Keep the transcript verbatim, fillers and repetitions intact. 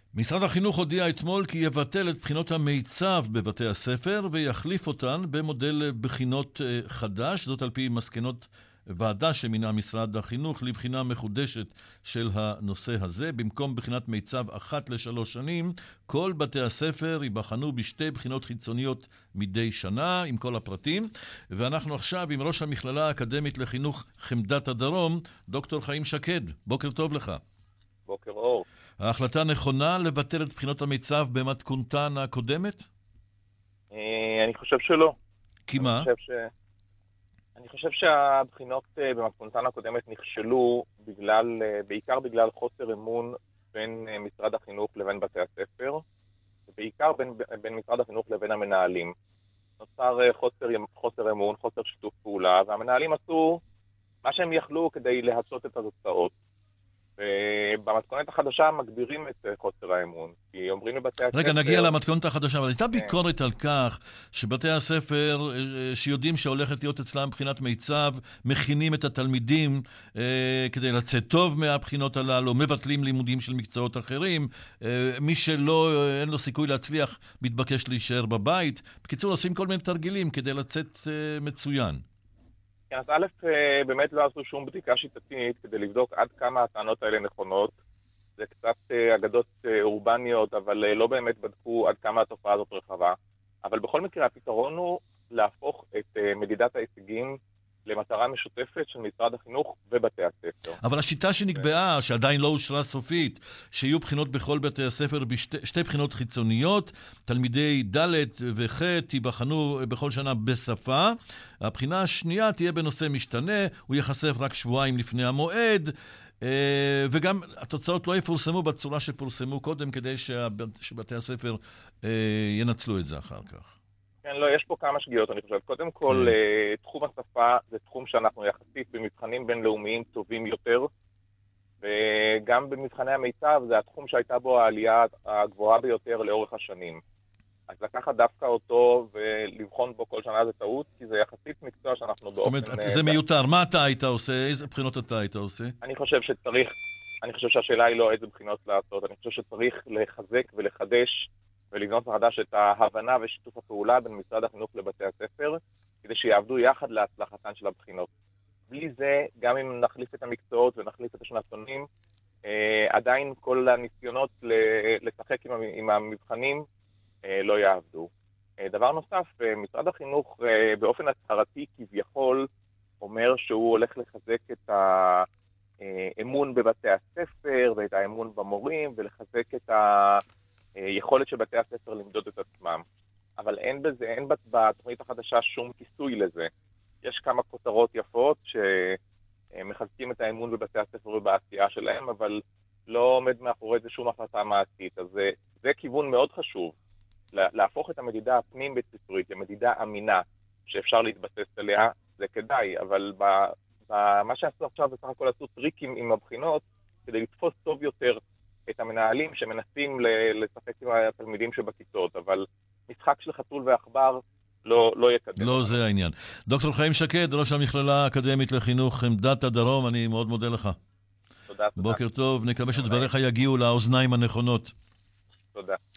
משרד החינוך הודיע אתמול כי יבטל את בחינות המיצב בבתי הספר ויחליף אותן במודל בחינות חדש, זאת על פי מסקנות ועדה שמינה משרד החינוך לבחינה מחודשת של הנושא הזה. במקום בחינת מיצב אחת לשלוש שנים, כל בתי הספר ייבחנו בשתי בחינות חיצוניות מדי שנה, עם כל הפרטים. ואנחנו עכשיו עם ראש המכללה האקדמית לחינוך חמדת הדרום, דוקטור חיים שקד. בוקר טוב לך. בוקר אור. ההחלטה נכונה לבטל את בחינות המיצב במתכונתן הקודמת? אני חושב שלא. כי מה? אני חושב ש... אני חושב שהבחינות במתכונתן הקודמת נכשלו בגלל, בעיקר בגלל חוסר אמון בין משרד החינוך לבין בתי הספר, ובעיקר בין, בין משרד החינוך לבין המנהלים. נוצר חוסר, חוסר אמון, חוסר שיתוף פעולה, והמנהלים עשו מה שהם יכלו כדי להצות את התוצאות. ובמתכונת החדשה מגבירים את חוסר האמון, כי אומרים לבתי הספר... רגע, נגיע למתכונת החדשה, אבל הייתה ביקורת על כך שבתי הספר שיודעים שהולכת להיות אצלם בחינת מיצב, מכינים את התלמידים אה, כדי לצאת טוב מהבחינות הללו, מבטלים לימודים של מקצועות אחרים, אה, מי שלא, אין לו סיכוי להצליח, מתבקש להישאר בבית. בקיצור, עושים כל מיני תרגילים כדי לצאת אה, מצוין. אז א', באמת לא עשו שום בדיקה שיטתית כדי לבדוק עד כמה הטענות האלה נכונות. זה קצת אגדות אורבניות, אבל לא באמת בדקו עד כמה התופעה הזאת רחבה. אבל בכל מקרה הפתרון הוא להפוך את מדידת ההישגים למטרה משותפת של משרד החינוך ובתי הספר. אבל השיטה שנקבעה, שעדיין לא אושרה סופית, שיהיו בחינות בכל בתי הספר, בשתי, שתי בחינות חיצוניות, תלמידי ד' וח' ייבחנו בכל שנה בשפה. הבחינה השנייה תהיה בנושא משתנה, הוא יחשף רק שבועיים לפני המועד, וגם התוצאות לא יפורסמו בצורה שפורסמו קודם, כדי שבתי הספר ינצלו את זה אחר כך. כן, לא, יש פה כמה שגיאות, אני חושב. קודם כל, תחום השפה זה תחום שאנחנו יחסית במבחנים בינלאומיים טובים יותר, וגם במבחני המיצב זה התחום שהייתה בו העלייה הגבוהה ביותר לאורך השנים. אז לקחת דווקא אותו ולבחון בו כל שנה זה טעות, כי זה יחסית מקצוע שאנחנו באופן... זאת אומרת, זה מיותר. מה אתה היית עושה? איזה בחינות אתה היית עושה? אני חושב שצריך, אני חושב שהשאלה היא לא איזה בחינות לעשות, אני חושב שצריך לחזק ולחדש ולבנות מחדש את ההבנה ושיתוף הפעולה בין משרד החינוך לבתי הספר, כדי שיעבדו יחד להצלחתן של הבחינות. בלי זה, גם אם נחליף את המקצועות ונחליף את השנתונים, אה, עדיין כל הניסיונות לשחק עם, עם המבחנים אה, לא יעבדו. אה, דבר נוסף, אה, משרד החינוך אה, באופן הצהרתי כביכול אומר שהוא הולך לחזק את האמון בבתי הספר ואת האמון במורים ולחזק את ה... יכולת של בתי הספר למדוד את עצמם. אבל אין בזה, אין בתוכנית החדשה שום כיסוי לזה. יש כמה כותרות יפות שמחזקים את האמון בבתי הספר ובעשייה שלהם, אבל לא עומד מאחורי זה שום החלטה מעשית. אז זה, זה כיוון מאוד חשוב. להפוך את המדידה הפנים בית ספרית למדידה אמינה שאפשר להתבסס עליה, זה כדאי, אבל מה שעשו עכשיו בסך הכל עשו טריקים עם הבחינות כדי לתפוס טוב יותר את המנהלים שמנסים לשחק עם התלמידים שבכיתות, אבל משחק של חתול ועכבר לא, לא יקדם. לא זה העניין. דוקטור חיים שקד, ראש המכללה האקדמית לחינוך חמדת הדרום, אני מאוד מודה לך. תודה, תודה. בוקר טוב, נקווה שדבריך יגיעו לאוזניים הנכונות. תודה.